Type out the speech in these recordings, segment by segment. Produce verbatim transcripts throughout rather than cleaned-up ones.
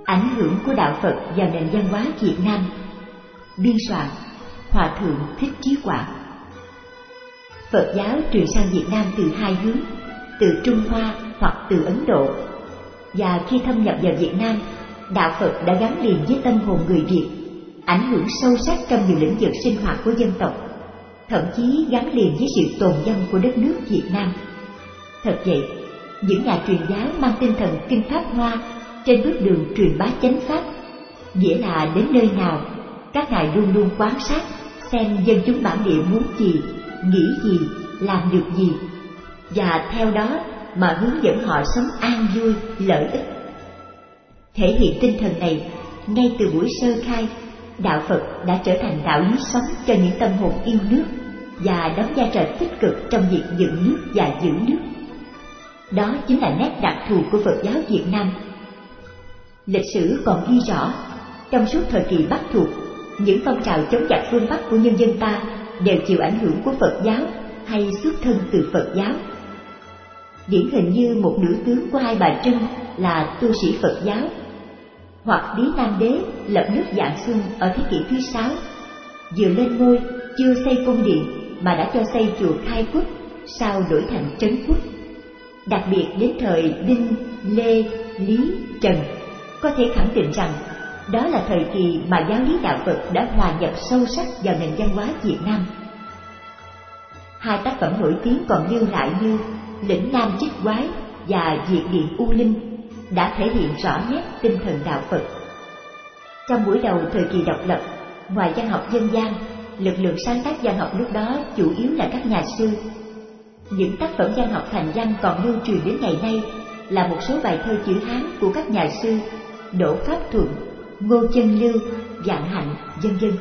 Ảnh hưởng của đạo Phật vào nền văn hóa Việt Nam. Biên soạn Hòa thượng Thích Chí Quảng. Phật giáo truyền sang Việt Nam từ hai hướng, từ Trung Hoa hoặc từ Ấn Độ. Và khi thâm nhập vào Việt Nam, đạo Phật đã gắn liền với tâm hồn người Việt, ảnh hưởng sâu sắc trong nhiều lĩnh vực sinh hoạt của dân tộc, thậm chí gắn liền với sự tồn vong của đất nước Việt Nam. Thật vậy, những nhà truyền giáo mang tinh thần kinh Pháp Hoa trên bước đường truyền bá chánh pháp, nghĩa là đến nơi nào, các ngài luôn luôn quan sát xem dân chúng bản địa muốn gì, nghĩ gì, làm được gì, và theo đó mà hướng dẫn họ sống an vui, lợi ích. Thể hiện tinh thần này, ngay từ buổi sơ khai, đạo Phật đã trở thành đạo lý sống cho những tâm hồn yêu nước và đóng vai trò tích cực trong việc dựng nước và giữ nước. Đó chính là nét đặc thù của Phật giáo Việt Nam. Lịch sử còn ghi rõ, trong suốt thời kỳ Bắc thuộc, những phong trào chống giặc phương Bắc của nhân dân ta đều chịu ảnh hưởng của Phật giáo hay xuất thân từ Phật giáo. Điển hình như một nữ tướng của Hai Bà Trưng là tu sĩ Phật giáo, hoặc Lý Nam Đế lập nước Vạn Xuân ở thế kỷ thứ sáu, vừa lên ngôi chưa xây cung điện mà đã cho xây chùa Khai Quốc, sau đổi thành Trấn Quốc. Đặc biệt đến thời Đinh, Lê, Lý, Trần, có thể khẳng định rằng đó là thời kỳ mà giáo lý đạo Phật đã hòa nhập sâu sắc vào nền văn hóa Việt Nam. Hai tác phẩm nổi tiếng còn lưu lại như Lĩnh Nam Trích Quái và Diệt Điện U Linh đã thể hiện rõ nét tinh thần đạo Phật. Trong buổi đầu thời kỳ độc lập, ngoài văn học dân gian, lực lượng sáng tác văn học lúc đó chủ yếu là các nhà sư. Những tác phẩm văn học thành văn còn lưu truyền đến ngày nay là một số bài thơ chữ Hán của các nhà sư Đỗ Pháp Thuận, Ngô Chân Lưu, Vạn Hạnh, vân vân.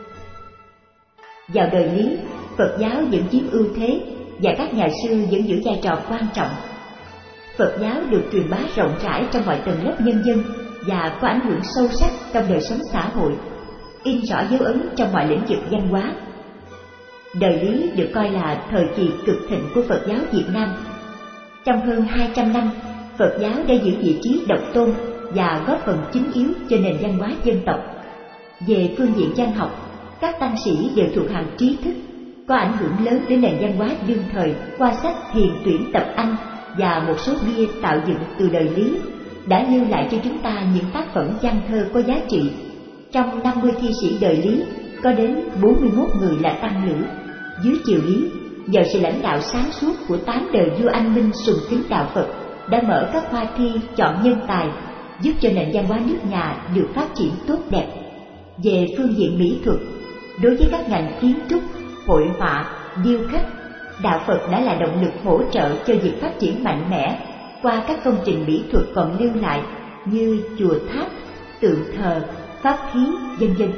Vào đời Lý, Phật giáo vẫn chiếm ưu thế và các nhà sư vẫn giữ vai trò quan trọng. Phật giáo được truyền bá rộng rãi trong mọi tầng lớp nhân dân và có ảnh hưởng sâu sắc trong đời sống xã hội, in rõ dấu ấn trong mọi lĩnh vực văn hóa. Đời Lý được coi là thời kỳ cực thịnh của Phật giáo Việt Nam. Trong hơn hai trăm năm, Phật giáo đã giữ vị trí độc tôn và góp phần chính yếu cho nền văn hóa dân tộc. Về phương diện văn học, các tăng sĩ đều thuộc hàng trí thức, có ảnh hưởng lớn đến nền văn hóa đương thời qua sách Thiền Tuyển Tập Anh và một số bia tạo dựng từ đời Lý đã lưu lại cho chúng ta những tác phẩm văn thơ có giá trị. Trong năm mươi thi sĩ đời Lý, có đến bốn mươi mốt người là tăng lữ. Dưới triều Lý, nhờ sự lãnh đạo sáng suốt của tám đời vua Anh Minh sùng kính đạo Phật, đã mở các khoa thi chọn nhân tài, giúp cho nền văn hóa nước nhà được phát triển tốt đẹp. Về phương diện mỹ thuật, đối với các ngành kiến trúc, hội họa, điêu khắc, đạo Phật đã là động lực hỗ trợ cho việc phát triển mạnh mẽ qua các công trình mỹ thuật còn lưu lại như chùa tháp, tượng thờ, pháp khí, vân vân.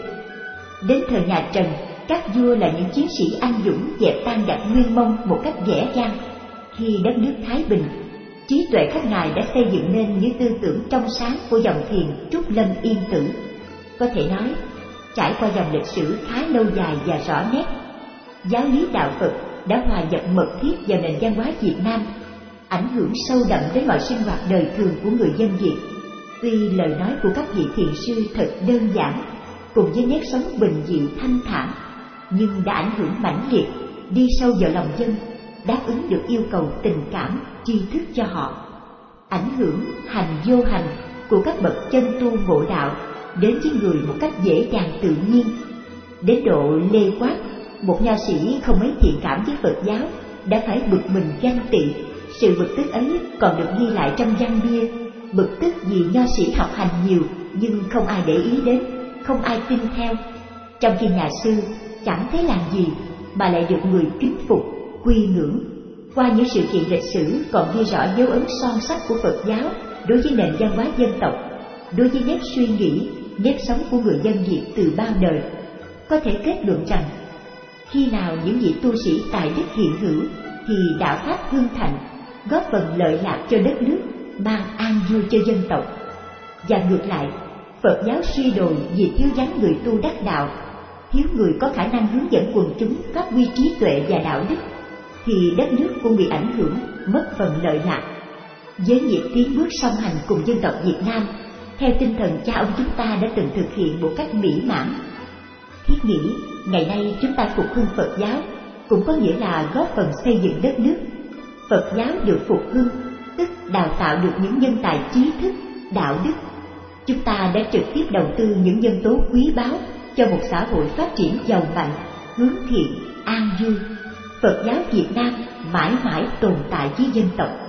Đến thời nhà Trần, các vua là những chiến sĩ anh dũng dẹp tan giặc Nguyên Mông một cách dễ dàng. Khi đất nước thái bình, trí tuệ các ngài đã xây dựng nên những tư tưởng trong sáng của dòng thiền Trúc Lâm Yên Tử. Có thể nói, trải qua dòng lịch sử khá lâu dài và rõ nét, giáo lý đạo Phật đã hòa nhập mật thiết vào nền văn hóa Việt Nam, ảnh hưởng sâu đậm đến mọi sinh hoạt đời thường của người dân Việt. Tuy lời nói của các vị thiền sư thật đơn giản, cùng với nét sống bình dị thanh thản, nhưng đã ảnh hưởng mãnh liệt, đi sâu vào lòng dân, đáp ứng được yêu cầu tình cảm, tri thức cho họ. Ảnh hưởng hành vô hành của các bậc chân tu ngộ đạo đến với người một cách dễ dàng tự nhiên. Đến độ Lê Quát, một nho sĩ không mấy thiện cảm với Phật giáo, đã phải bực mình ganh tị. Sự bực tức ấy còn được ghi lại trong văn bia, bực tức vì nho sĩ học hành nhiều nhưng không ai để ý đến, không ai tin theo, trong khi nhà sư chẳng thấy làm gì mà lại được người kính phục, quy ngưỡng. Qua những sự kiện lịch sử còn ghi rõ dấu ấn son sắc của Phật giáo đối với nền văn hóa dân tộc, đối với nếp suy nghĩ, nếp sống của người dân Việt từ bao đời. Có thể kết luận rằng, khi nào những vị tu sĩ tài đức hiện hữu thì đạo pháp hưng thịnh, góp phần lợi lạc cho đất nước, mang an vui cho dân tộc. Và ngược lại, Phật giáo suy đồi vì thiếu vắng người tu đắc đạo, thiếu người có khả năng hướng dẫn quần chúng phát huy trí tuệ và đạo đức, thì đất nước cũng bị ảnh hưởng, mất phần lợi lạc. Với việc tiến bước song hành cùng dân tộc Việt Nam, theo tinh thần cha ông chúng ta đã từng thực hiện một cách mỹ mãn. Thiết nghĩ, ngày nay chúng ta phục hưng Phật giáo cũng có nghĩa là góp phần xây dựng đất nước. Phật giáo được phục hưng, tức đào tạo được những nhân tài trí thức, đạo đức. Chúng ta đã trực tiếp đầu tư những nhân tố quý báu cho một xã hội phát triển giàu mạnh, hướng thiện, an vui. Phật giáo Việt Nam mãi mãi tồn tại với dân tộc.